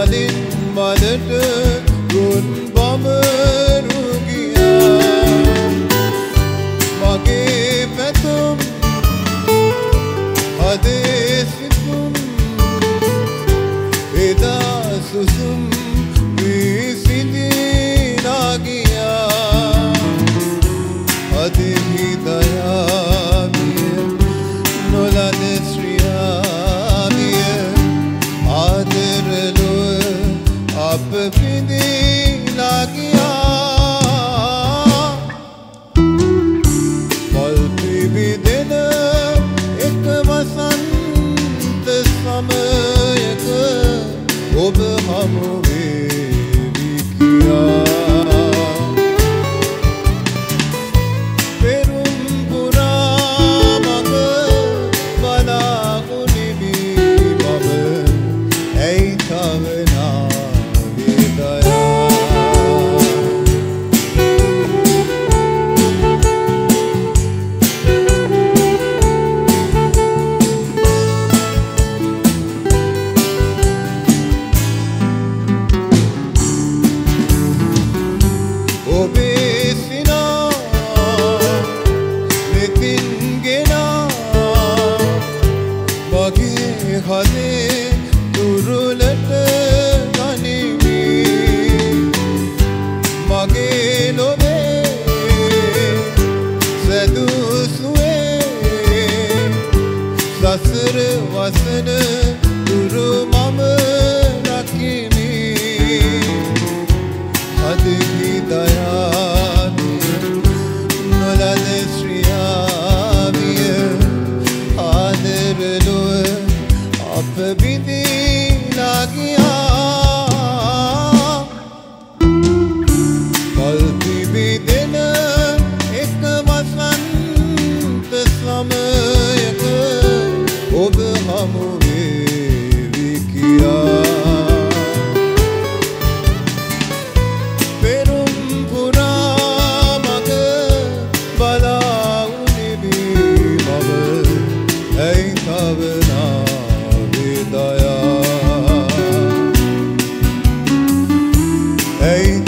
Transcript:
මලින් මලට රුන් බඹරු ගියා මගේ පැතුම් අදේ සිතුම් එදා සුසුම් වී සිඳිනා ගියා අදේ හිදයාමිය නොලද ශ්‍රියාමිය ආදරලොව අප පිඳිලා ගියා මල් පිබිදෙන එක වසන්ත සමයක ඔබ හමු වේවි කියා පෙරුම් පුරා මග බලාගුනිමි මම ඇයි තව ඔබේ සිනා නෙතින් ගෙනා මගේ හදේ දුරුලට ගනිමි මගේ ලොවේ සැදුසුවේ සසර වසන දුරු මම රකිමි අදහි දයාමිය නොලද ශ්‍රියාමිය ආදරලොව අප බිඳිලා ගියා මල් පිබිදෙන එක වසන්ත සමයක ඔබ හමු වේවි කියා Hey